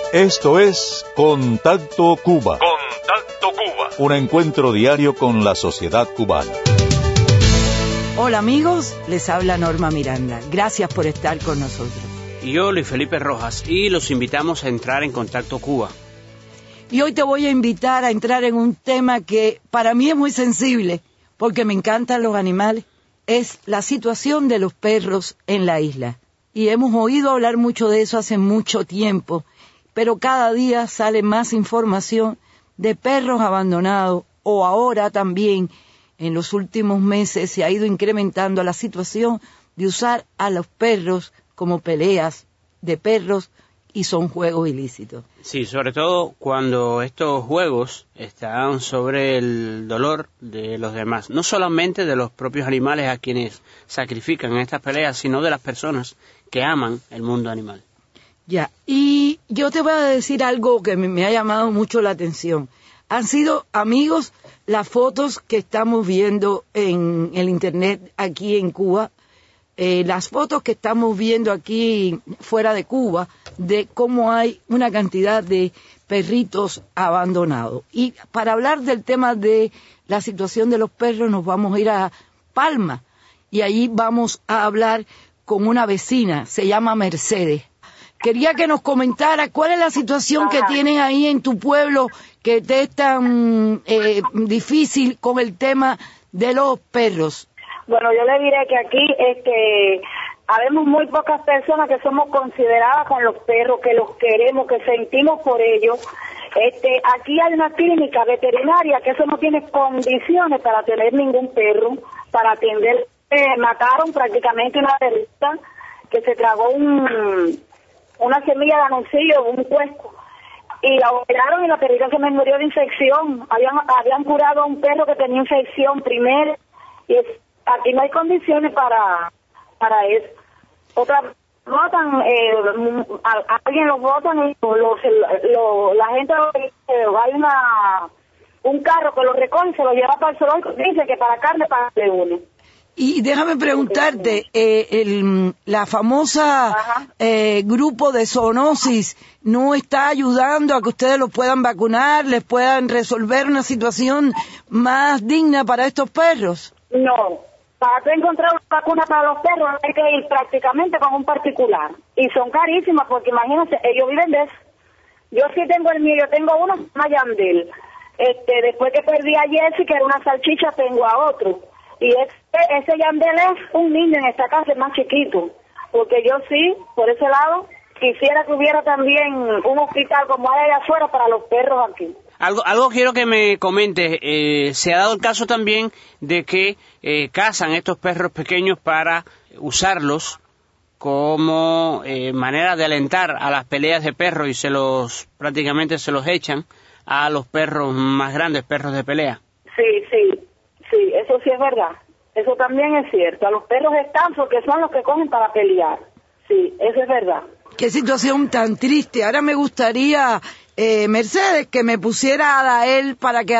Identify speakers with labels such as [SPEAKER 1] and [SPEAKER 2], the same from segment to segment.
[SPEAKER 1] Esto es Contacto Cuba.
[SPEAKER 2] Contacto Cuba.
[SPEAKER 1] Un encuentro diario con la sociedad cubana.
[SPEAKER 3] Hola amigos, les habla Norma Miranda. Gracias por estar con nosotros.
[SPEAKER 4] Y yo, Luis Felipe Rojas, y los invitamos a entrar en Contacto Cuba.
[SPEAKER 3] Y hoy te voy a invitar a entrar en un tema que para mí es muy sensible, porque me encantan los animales. Es la situación de los perros en la isla. Y hemos oído hablar mucho de eso hace mucho tiempo, pero cada día sale más información de perros abandonados, o ahora también, en los últimos meses, se ha ido incrementando la situación de usar a los perros como peleas de perros y son juegos ilícitos.
[SPEAKER 4] Sí, sobre todo cuando estos juegos están sobre el dolor de los demás, no solamente de los propios animales a quienes sacrifican en estas peleas, sino de las personas que aman el mundo animal.
[SPEAKER 3] Ya, y yo te voy a decir algo que me ha llamado mucho la atención. Han sido, amigos, las fotos que estamos viendo en el internet aquí en Cuba, las fotos que estamos viendo aquí fuera de Cuba, de cómo hay una cantidad de perritos abandonados. Y para hablar del tema de la situación de los perros, nos vamos a ir a Palma, y allí vamos a hablar con una vecina, se llama Mercedes. Quería que nos comentara cuál es la situación que tienes ahí en tu pueblo, que te es tan difícil con el tema de los perros.
[SPEAKER 5] Bueno, yo le diré que aquí habemos muy pocas personas que somos consideradas con los perros, que los queremos, que sentimos por ellos. Aquí hay una clínica veterinaria que eso no tiene condiciones para tener ningún perro, para atender. Mataron prácticamente una perrita que se tragó una semilla de anoncillo, un cuesco, y la operaron y la perrita se me murió de infección. Habían curado a un perro que tenía infección primero, y aquí no hay condiciones para eso. Otras votan, alguien los votan y la gente hay un carro que lo recoge y se lo lleva para el zoológico, dice que para carne para leones.
[SPEAKER 3] Y déjame preguntarte, la famosa grupo de zoonosis no está ayudando a que ustedes los puedan vacunar, les puedan resolver una situación más digna para estos perros.
[SPEAKER 5] No, para tú encontrar una vacuna para los perros hay que ir prácticamente con un particular. Y son carísimas porque imagínense, ellos viven de eso. Yo sí tengo el mío, yo tengo uno, Mayandel. Después que perdí a Jessy, que era una salchicha, tengo a otro. Y ese Yandel es un niño en esta casa, es más chiquito, porque yo sí, por ese lado, quisiera que hubiera también un hospital como hay allá afuera para los perros aquí.
[SPEAKER 4] Algo quiero que me comente, se ha dado el caso también de que cazan estos perros pequeños para usarlos como manera de alentar a las peleas de perros y prácticamente se los echan a los perros más grandes, perros de pelea.
[SPEAKER 5] Sí, eso sí es verdad. Eso también es cierto. A los perros están porque son los que cogen para pelear. Sí, eso es verdad.
[SPEAKER 3] Qué situación tan triste. Ahora me gustaría, Mercedes, que me pusiera a Adael para que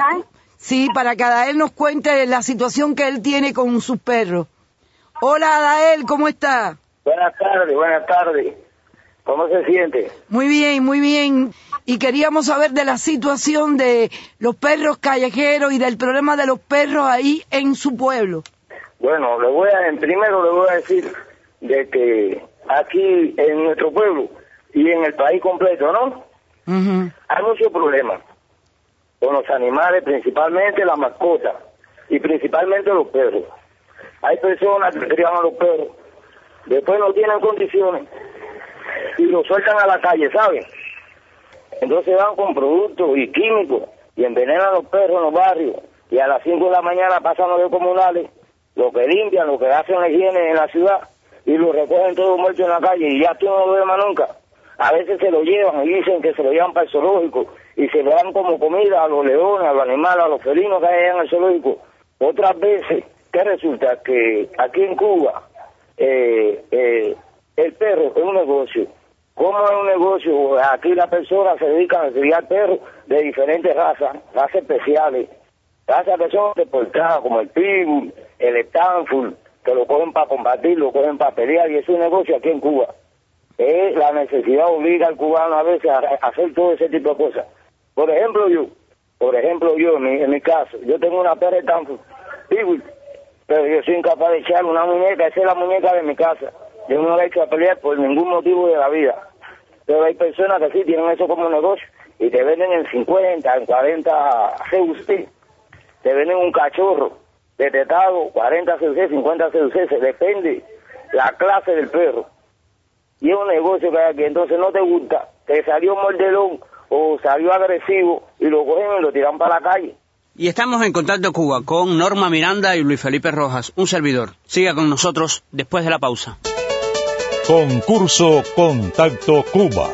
[SPEAKER 3] Adael nos cuente la situación que él tiene con sus perros. Hola, Adael, ¿cómo está?
[SPEAKER 6] Buenas tardes. ¿Cómo se siente?
[SPEAKER 3] Muy bien. Y queríamos saber de la situación de los perros callejeros y del problema de los perros ahí en su pueblo.
[SPEAKER 6] Bueno, primero le voy a decir de que aquí en nuestro pueblo y en el país completo, ¿no? Uh-huh. Hay muchos problemas con los animales, principalmente las mascotas y principalmente los perros. Hay personas que crían a los perros, después no tienen condiciones y los sueltan a la calle, ¿saben? Entonces van con productos y químicos y envenenan a los perros en los barrios, y a las 5 de la mañana pasan los comunales, lo que limpian, lo que hacen la higiene en la ciudad, y los recogen todos muertos en la calle, y ya tú no lo ves más nunca. A veces se lo llevan y dicen que se lo llevan para el zoológico y se lo dan como comida a los leones, a los animales, a los felinos que hay allá en el zoológico. Otras veces, ¿qué resulta? Que aquí en Cuba el perro es un negocio. ¿Cómo es un negocio? Aquí las personas se dedican a criar perros de diferentes razas especiales, razas que son deportadas, como el pitbull, el Stanford, que lo cogen para combatir, lo cogen para pelear, y es un negocio aquí en Cuba. La necesidad obliga al cubano a veces a hacer todo ese tipo de cosas. Por ejemplo yo en mi caso, yo tengo una perra de campo, pero yo soy incapaz de echar una muñeca, esa es la muñeca de mi casa. Yo no la he hecho a pelear por ningún motivo de la vida. Pero hay personas que sí tienen eso como negocio y te venden en 50, en 40 CUC. Te venden un cachorro de tetado, 40 CUC, 50 CUC, se depende la clase del perro. Y es un negocio que hay aquí, entonces no te gusta, te salió mordelón o salió agresivo y lo cogen y lo tiran para la calle.
[SPEAKER 4] Y estamos en Contacto Cuba con Norma Miranda y Luis Felipe Rojas, un servidor. Siga con nosotros después de la pausa.
[SPEAKER 1] Concurso Contacto Cuba.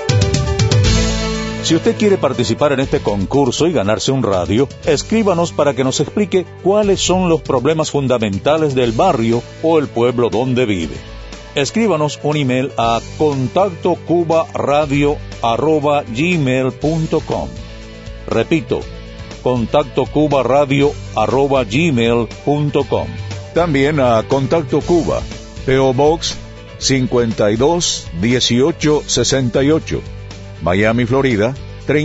[SPEAKER 1] Si usted quiere participar en este concurso y ganarse un radio, escríbanos para que nos explique cuáles son los problemas fundamentales del barrio o el pueblo donde vive. Escríbanos un email a contactocubaradio@gmail.com. Repito, contactocubaradio@gmail.com. También a Contacto Cuba, P.O. Box 521868, Miami, Florida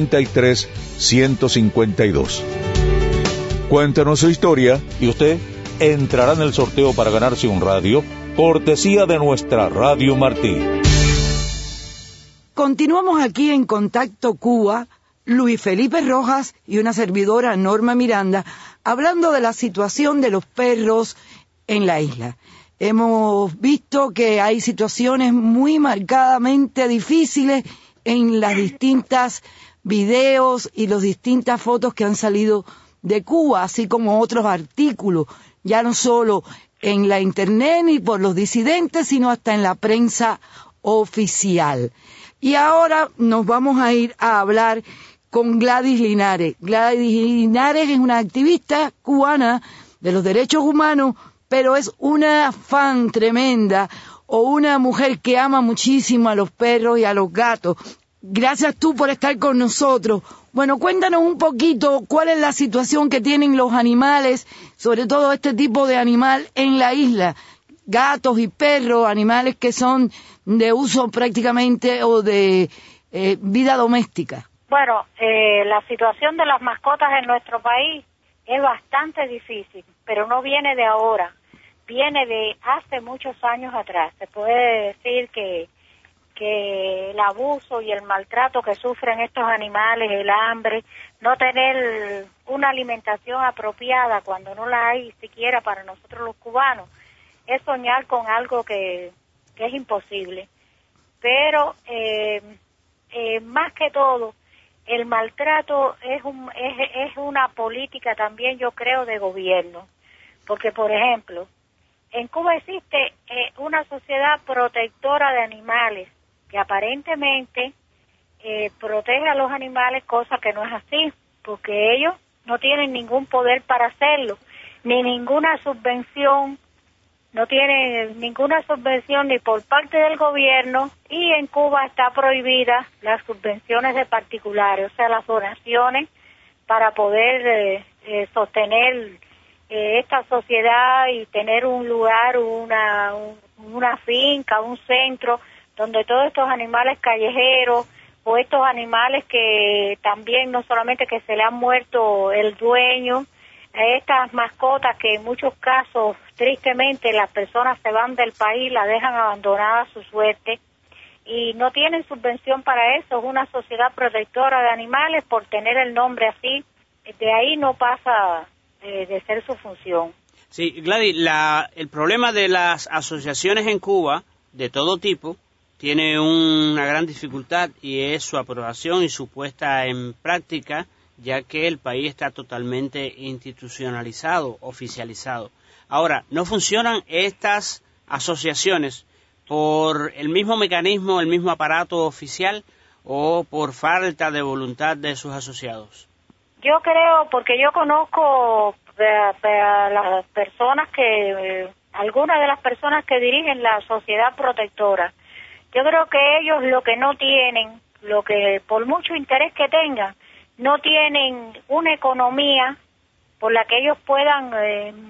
[SPEAKER 1] 33152. Cuéntanos su historia y usted entrará en el sorteo para ganarse un radio, cortesía de nuestra Radio Martí.
[SPEAKER 3] Continuamos aquí en Contacto Cuba, Luis Felipe Rojas y una servidora, Norma Miranda, hablando de la situación de los perros en la isla. Hemos visto que hay situaciones muy marcadamente difíciles en las distintas videos y las distintas fotos que han salido de Cuba, así como otros artículos, ya no solo en la internet ni por los disidentes, sino hasta en la prensa oficial. Y ahora nos vamos a ir a hablar con Gladys Linares. Gladys Linares es una activista cubana de los derechos humanos, pero es una fan tremenda, o una mujer que ama muchísimo a los perros y a los gatos. Gracias tú por estar con nosotros. Bueno, cuéntanos un poquito cuál es la situación que tienen los animales, sobre todo este tipo de animal en la isla. Gatos y perros, animales que son de uso prácticamente o de vida doméstica.
[SPEAKER 2] Bueno, la situación de las mascotas en nuestro país es bastante difícil, pero no viene de ahora, viene de hace muchos años atrás. Se puede decir que el abuso y el maltrato que sufren estos animales, el hambre, no tener una alimentación apropiada cuando no la hay siquiera para nosotros los cubanos, es soñar con algo que es imposible. Pero más que todo, el maltrato es una política también, yo creo, de gobierno. Porque, por ejemplo, en Cuba existe una sociedad protectora de animales que aparentemente protege a los animales, cosa que no es así, porque ellos no tienen ningún poder para hacerlo, ni ninguna subvención, no tienen ninguna subvención ni por parte del gobierno, y en Cuba está prohibida las subvenciones de particulares, o sea, las donaciones para poder sostener esta sociedad y tener un lugar, una finca, un centro, donde todos estos animales callejeros o estos animales que también no solamente que se le han muerto el dueño, estas mascotas que en muchos casos tristemente las personas se van del país, la dejan abandonada a su suerte y no tienen subvención para eso. Es una sociedad protectora de animales por tener el nombre así, de ahí no pasa de ser su función.
[SPEAKER 4] Sí, Gladys, el problema de las asociaciones en Cuba de todo tipo tiene una gran dificultad y es su aprobación y su puesta en práctica, ya que el país está totalmente institucionalizado, oficializado. Ahora, ¿no funcionan estas asociaciones por el mismo mecanismo, el mismo aparato oficial o por falta de voluntad de sus asociados?
[SPEAKER 2] Yo creo, porque yo conozco a las personas algunas de las personas que dirigen la sociedad protectora. Yo creo que ellos lo que no tienen, lo que por mucho interés que tengan, no tienen una economía por la que ellos puedan,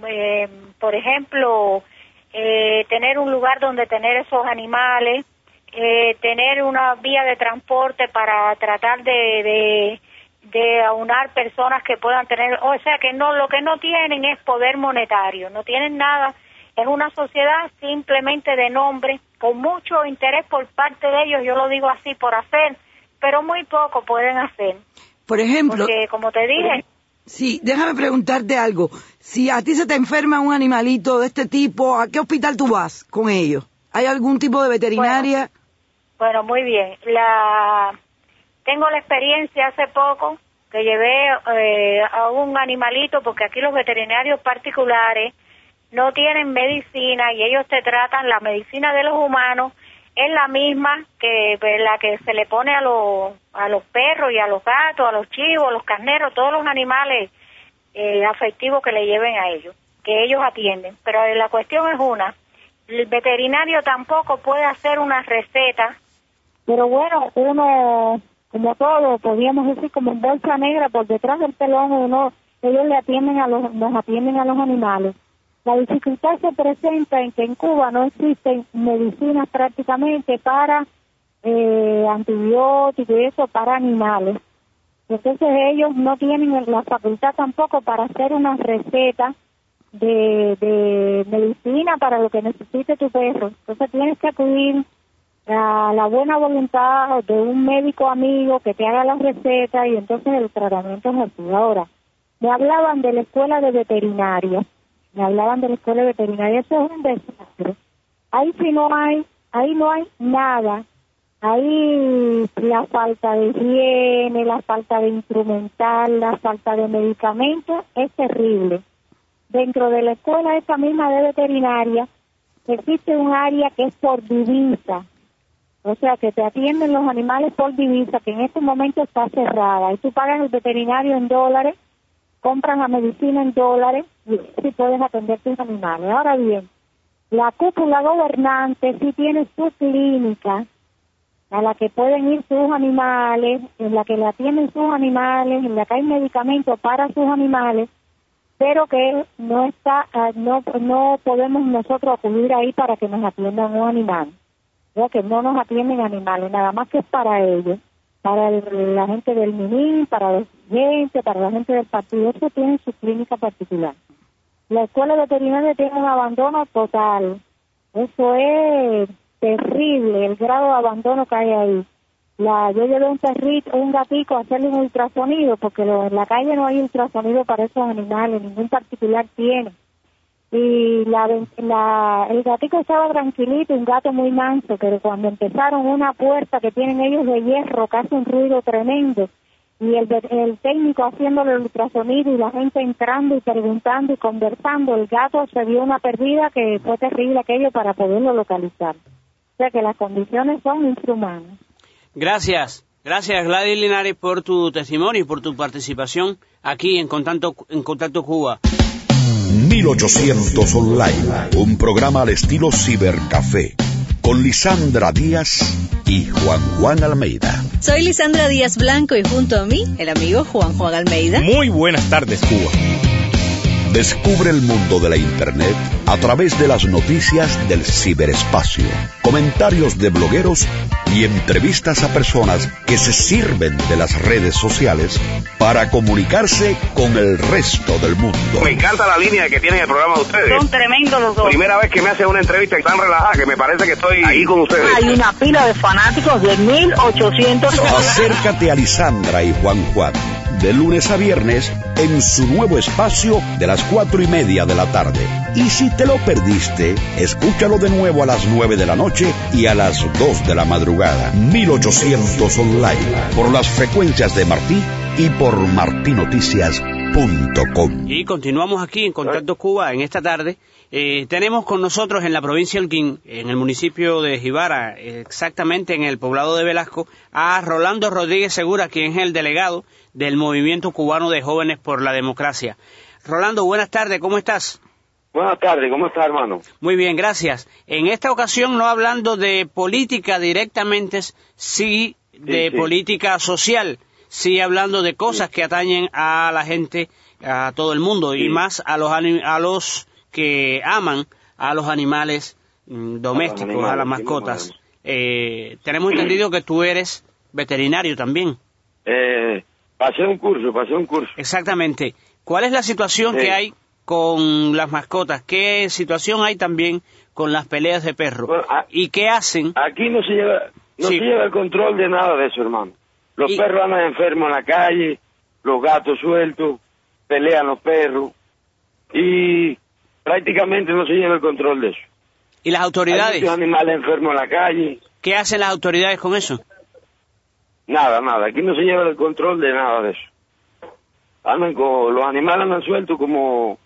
[SPEAKER 2] por ejemplo, tener un lugar donde tener esos animales, tener una vía de transporte para tratar de aunar personas que puedan tener, o sea que no, lo que no tienen es poder monetario, no tienen nada, es una sociedad simplemente de nombre, con mucho interés por parte de ellos, yo lo digo así, por hacer, pero muy poco pueden hacer.
[SPEAKER 3] Por ejemplo,
[SPEAKER 2] porque como te dije...
[SPEAKER 3] Sí, déjame preguntarte algo, si a ti se te enferma un animalito de este tipo, ¿a qué hospital tú vas con ellos? ¿Hay algún tipo de veterinaria?
[SPEAKER 2] Bueno, muy bien, tengo la experiencia hace poco que llevé a un animalito, porque aquí los veterinarios particulares no tienen medicina y ellos te tratan, la medicina de los humanos es la misma que la que se le pone a los perros y a los gatos, a los chivos, a los carneros, todos los animales afectivos que le lleven a ellos, que ellos atienden. Pero la cuestión es el veterinario tampoco puede hacer una receta.
[SPEAKER 5] Pero bueno, uno, como todo, podríamos decir como en bolsa negra, por detrás del telón, ellos nos atienden a los animales. La dificultad se presenta en que en Cuba no existen medicinas prácticamente para antibióticos y eso para animales. Entonces ellos no tienen la facultad tampoco para hacer una receta de medicina para lo que necesite tu perro. Entonces tienes que acudir a la buena voluntad de un médico amigo que te haga la receta y entonces el tratamiento es así. Ahora, me hablaban de la escuela de veterinaria. Eso es un desastre. Ahí no hay nada. Ahí la falta de higiene, la falta de instrumental, la falta de medicamentos es terrible. Dentro de la escuela esa misma de veterinaria existe un área que es por divisa. O sea, que te atienden los animales por divisa, que en este momento está cerrada. Y tú pagas el veterinario en dólares, compras la medicina en dólares y sí puedes atender tus animales. Ahora bien, la cúpula gobernante sí tiene su clínica a la que pueden ir sus animales, en la que le atienden sus animales, en la que hay medicamentos para sus animales, pero que no podemos nosotros acudir ahí para que nos atiendan un animal. O que no nos atienden animales, nada más que es para ellos. Para la gente del MININ, para la gente, para la gente del partido, eso tiene su clínica particular. La escuela veterinaria tiene un abandono total. Eso es terrible, el grado de abandono que hay ahí. Yo llevé un gatito a hacerle un ultrasonido, porque en la calle no hay ultrasonido para esos animales, ningún particular tiene. Y el gatito estaba tranquilito, un gato muy manso, pero cuando empezaron una puerta que tienen ellos de hierro, que hace un ruido tremendo, y el técnico haciéndole el ultrasonido y la gente entrando y preguntando y conversando, el gato se dio una pérdida que fue terrible aquello para poderlo localizar. O sea que las condiciones son infrahumanas.
[SPEAKER 4] Gracias Gladys Linares por tu testimonio y por tu participación aquí en Contacto Cuba.
[SPEAKER 7] 1800 Online, un programa al estilo cibercafé, con Lisandra Díaz y Juan Almeida.
[SPEAKER 8] Soy Lisandra Díaz Blanco y junto a mí, el amigo Juan Almeida.
[SPEAKER 9] Muy buenas tardes, Cuba.
[SPEAKER 7] Descubre el mundo de la Internet a través de las noticias del ciberespacio, comentarios de blogueros y entrevistas a personas que se sirven de las redes sociales para comunicarse con el resto del mundo.
[SPEAKER 10] Me encanta la línea que tienen el programa de ustedes.
[SPEAKER 2] Son tremendos los dos.
[SPEAKER 10] Primera vez que me hacen una entrevista tan relajada que me parece que estoy ahí con ustedes.
[SPEAKER 5] Hay una pila de fanáticos de 1800.
[SPEAKER 7] Acércate a Lisandra y Juan, de lunes a viernes, en su nuevo espacio de las 4:30 de la tarde. Y si te lo perdiste, escúchalo de nuevo a las 9 de la noche y a las 2 de la madrugada. 1800 Online, por las frecuencias de Martí y por martinoticias.com.
[SPEAKER 4] Y continuamos aquí en Contacto Cuba en esta tarde. Tenemos con nosotros en la provincia de Holguín, en el municipio de Jibara, exactamente en el poblado de Velasco, a Rolando Rodríguez Segura, quien es el delegado del Movimiento Cubano de Jóvenes por la Democracia. Rolando, buenas tardes, ¿cómo estás?
[SPEAKER 6] Buenas tardes, ¿cómo estás, hermano?
[SPEAKER 4] Muy bien, gracias. En esta ocasión no hablando de política directamente, sí de política social, sí hablando de cosas que atañen a la gente, a todo el mundo, y más a los que aman a los animales domésticos, a las mascotas. tenemos entendido que tú eres veterinario también.
[SPEAKER 9] Pasé un curso.
[SPEAKER 4] Exactamente. ¿Cuál es la situación que hay con las mascotas? ¿Qué situación hay también con las peleas de perros?
[SPEAKER 9] Bueno,
[SPEAKER 4] ¿Y qué hacen?
[SPEAKER 9] Aquí no se lleva el control de nada de eso, hermano. Los perros andan enfermos en la calle, los gatos sueltos, pelean los perros, y prácticamente no se lleva el control de eso.
[SPEAKER 4] ¿Y las autoridades?
[SPEAKER 9] Hay muchos animales enfermos en la calle.
[SPEAKER 4] ¿Qué hacen las autoridades con eso?
[SPEAKER 9] Nada. Aquí no se lleva el control de nada de eso. Los animales andan sueltos como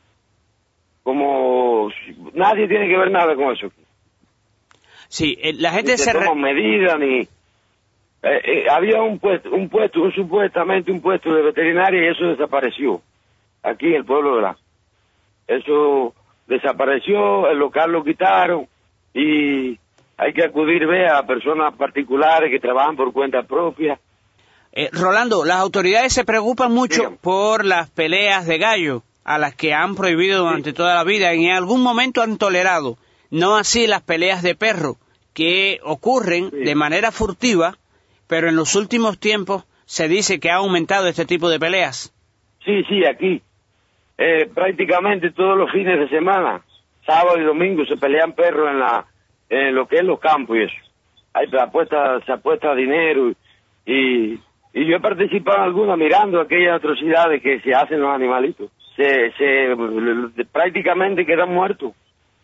[SPEAKER 9] nadie tiene que ver nada con eso.
[SPEAKER 4] Sí, la gente
[SPEAKER 9] se toma medidas ni había supuestamente un puesto de veterinaria, y eso desapareció aquí en el pueblo eso desapareció, el local lo quitaron, y hay que acudir a personas particulares que trabajan por cuenta propia.
[SPEAKER 4] Rolando, las autoridades se preocupan mucho por las peleas de gallo, a las que han prohibido durante toda la vida, y en algún momento han tolerado, no así las peleas de perro, que ocurren de manera furtiva, pero en los últimos tiempos se dice que ha aumentado este tipo de peleas.
[SPEAKER 9] Sí, aquí prácticamente todos los fines de semana, sábado y domingo, se pelean perros en lo que es los campos y eso. Se apuesta dinero, y yo he participado en algunas mirando aquellas atrocidades que se hacen los animalitos. Prácticamente quedan muertos,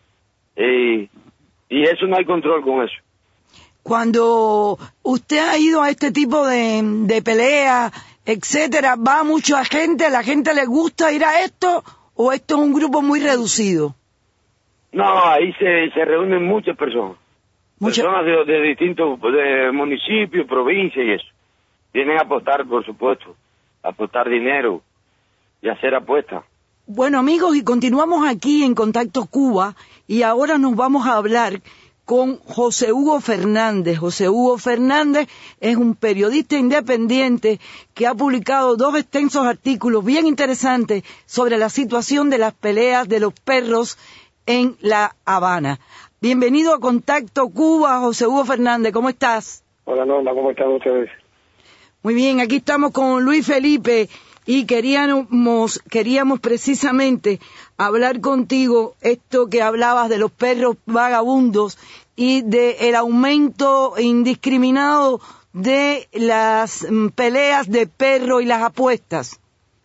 [SPEAKER 9] y eso no hay control con eso.
[SPEAKER 3] Cuando usted ha ido a este tipo de peleas, etcétera, ¿va mucha gente? ¿A la gente le gusta ir a esto, o esto es un grupo muy reducido?
[SPEAKER 9] No, ahí se reúnen muchas personas. Personas de distintos municipios, provincias y eso. Vienen a apostar, por supuesto, a apostar dinero y hacer apuestas.
[SPEAKER 3] Bueno, amigos, y continuamos aquí en Contacto Cuba, y ahora nos vamos a hablar con José Hugo Fernández. José Hugo Fernández es un periodista independiente que ha publicado 2 extensos artículos bien interesantes sobre la situación de las peleas de los perros en La Habana. Bienvenido a Contacto Cuba, José Hugo Fernández, ¿cómo estás?
[SPEAKER 11] Hola Norma, ¿cómo están ustedes?
[SPEAKER 3] Muy bien, aquí estamos con Luis Felipe, y queríamos precisamente hablar contigo esto que hablabas de los perros vagabundos y de el aumento indiscriminado de las peleas de perro y las apuestas.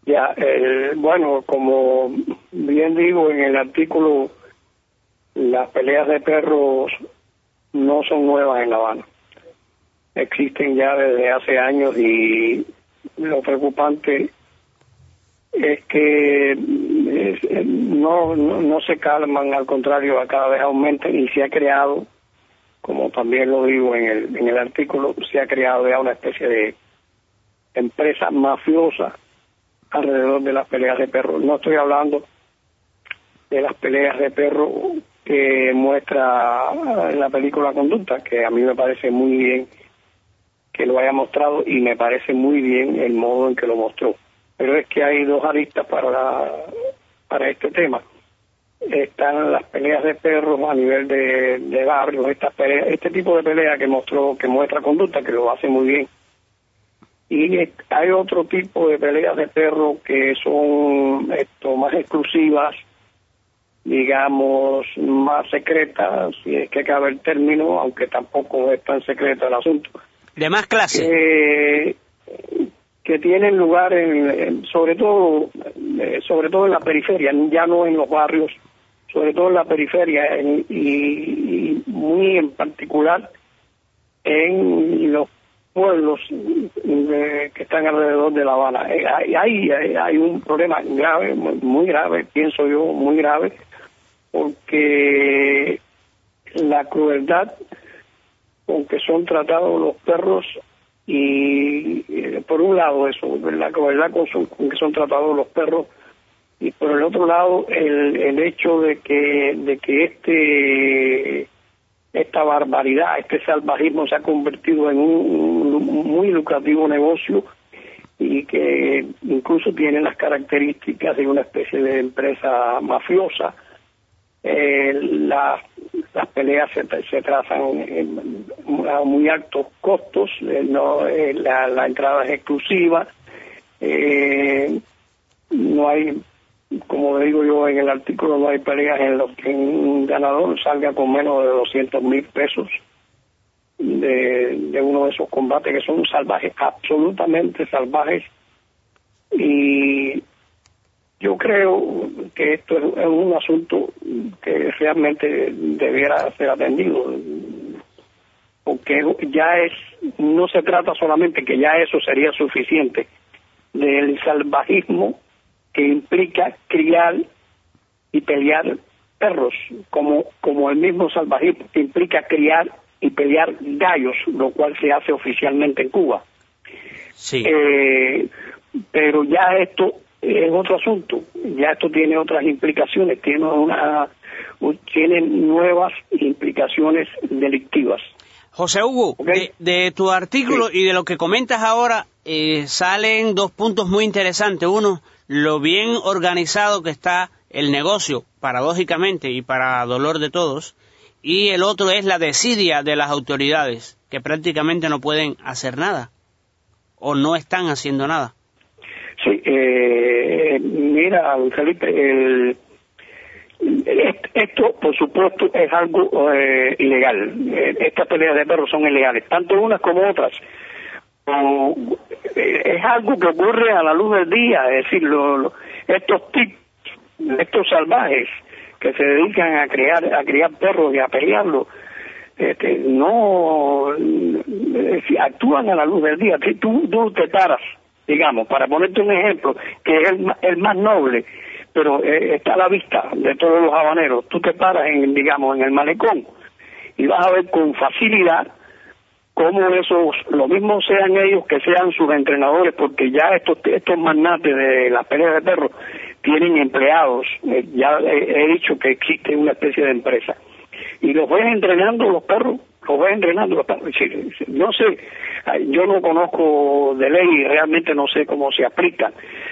[SPEAKER 11] Bueno, como bien digo en el artículo, las peleas de perros no son nuevas en La Habana. Existen ya desde hace años, y lo preocupante es que no se calman, al contrario, cada vez aumentan, y se ha creado, como también lo digo en el artículo, se ha creado ya una especie de empresa mafiosa alrededor de las peleas de perros. No estoy hablando de las peleas de perros que muestra la película Conducta, que a mí me parece muy bien que lo haya mostrado, y me parece muy bien el modo en que lo mostró. Pero es que hay 2 aristas para este tema. Están las peleas de perros a nivel de barrios, este tipo de pelea que muestra Conducta, que lo hace muy bien. Y hay otro tipo de peleas de perros que son más exclusivas, digamos, más secretas, si es que cabe el término, aunque tampoco es tan secreto el asunto.
[SPEAKER 4] ¿De más clase?
[SPEAKER 11] Que tienen lugar sobre todo en la periferia, ya no en los barrios, sobre todo en la periferia, y muy en particular en los pueblos que están alrededor de La Habana. Hay un problema grave, muy grave, pienso yo, muy grave, porque la crueldad con que son tratados los perros, y por un lado eso, la crueldad con que son tratados los perros, y por el otro lado el hecho de que esta barbaridad, este salvajismo se ha convertido en un muy lucrativo negocio, y que incluso tiene las características de una especie de empresa mafiosa, las peleas se trazan a muy altos costos, la entrada es exclusiva, no hay, como digo yo en el artículo, no hay peleas en los que un ganador salga con menos de 200,000 pesos de uno de esos combates que son salvajes, absolutamente salvajes. Y yo creo que esto es un asunto que realmente debiera ser atendido, porque no se trata solamente que ya eso sería suficiente del salvajismo que implica criar y pelear perros, como el mismo salvajismo que implica criar y pelear gallos, lo cual se hace oficialmente en Cuba.
[SPEAKER 4] Sí.
[SPEAKER 11] Pero ya esto es otro asunto, ya esto tiene otras implicaciones, tiene nuevas implicaciones delictivas.
[SPEAKER 4] José Hugo, ¿okay? de tu artículo y de lo que comentas ahora salen dos puntos muy interesantes. Uno, lo bien organizado que está el negocio, paradójicamente y para dolor de todos, y el otro es la desidia de las autoridades, que prácticamente no pueden hacer nada o no están haciendo nada.
[SPEAKER 11] Sí, mira, Felipe, esto por supuesto es algo ilegal. Estas peleas de perros son ilegales, tanto unas como otras. Es algo que ocurre a la luz del día, es decir, estos salvajes que se dedican a criar perros y a pelearlos, actúan a la luz del día. Si tú te paras, digamos, para ponerte un ejemplo, que es el más noble, pero está a la vista de todos los habaneros, tú te paras en el malecón y vas a ver con facilidad cómo lo mismo sean ellos que sean sus entrenadores, porque ya estos magnates de las peleas de perros tienen empleados. Ya he dicho que existe una especie de empresa y los ves entrenando los perros. No sé, yo no conozco de ley y realmente no sé cómo se aplica.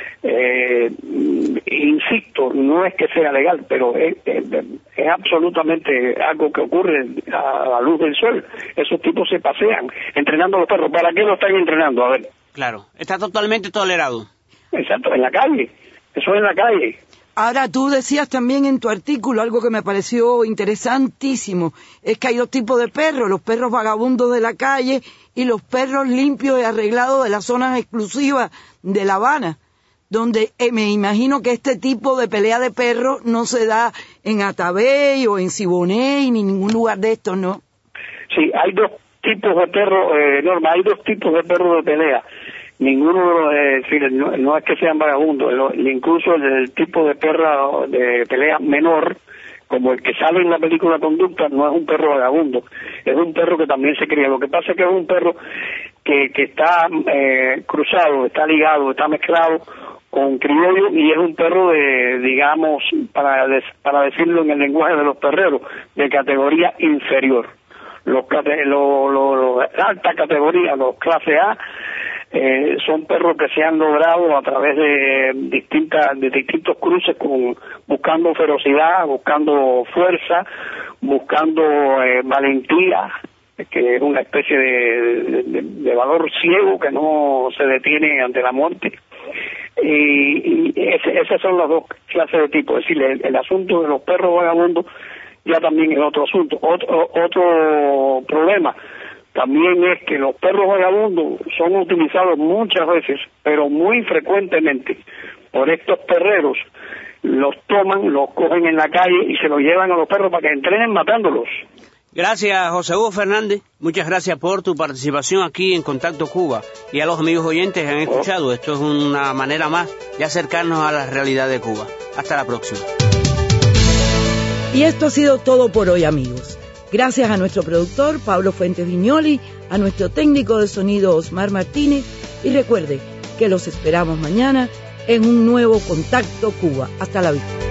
[SPEAKER 11] Insisto, no es que sea legal, pero es absolutamente algo que ocurre a la luz del sol. Esos tipos se pasean entrenando a los perros. ¿Para qué lo están entrenando? A ver.
[SPEAKER 4] Claro, está totalmente tolerado.
[SPEAKER 11] Exacto, en la calle. Eso es en la calle.
[SPEAKER 3] Ahora, tú decías también en tu artículo algo que me pareció interesantísimo, es que hay dos tipos de perros, los perros vagabundos de la calle y los perros limpios y arreglados de las zonas exclusivas de La Habana, donde me imagino que este tipo de pelea de perros no se da en Atabey o en Siboney ni en ningún lugar de estos, ¿no?
[SPEAKER 11] Sí, hay dos tipos de perros, Norma, hay dos tipos de perros de pelea. Ninguno, no es que sean vagabundos, incluso el tipo de perro de pelea menor, como el que sale en la película Conducta, no es un perro vagabundo, es un perro que también se cría. Lo que pasa es que es un perro que está cruzado, está ligado, está mezclado con criollo, y es un perro de, digamos, para decirlo en el lenguaje de los perreros, de categoría inferior. Los alta categoría, los clase A, son perros que se han logrado a través de distintos cruces, buscando ferocidad, buscando fuerza, buscando valentía, que es una especie de valor ciego que no se detiene ante la muerte. Y esas son las dos clases de tipos. Es decir, el asunto de los perros vagabundos ya también es otro asunto. Otro problema también es que los perros vagabundos son utilizados muchas veces, pero muy frecuentemente, por estos perreros. Los toman, los cogen en la calle y se los llevan a los perros para que entrenen matándolos.
[SPEAKER 4] Gracias, José Hugo Fernández. Muchas gracias por tu participación aquí en Contacto Cuba. Y a los amigos oyentes que han escuchado, esto es una manera más de acercarnos a la realidad de Cuba. Hasta la próxima.
[SPEAKER 3] Y esto ha sido todo por hoy, amigos. Gracias a nuestro productor, Pablo Fuentes Viñoli, a nuestro técnico de sonido, Osmar Martínez, y recuerde que los esperamos mañana en un nuevo Contacto Cuba. Hasta la vista.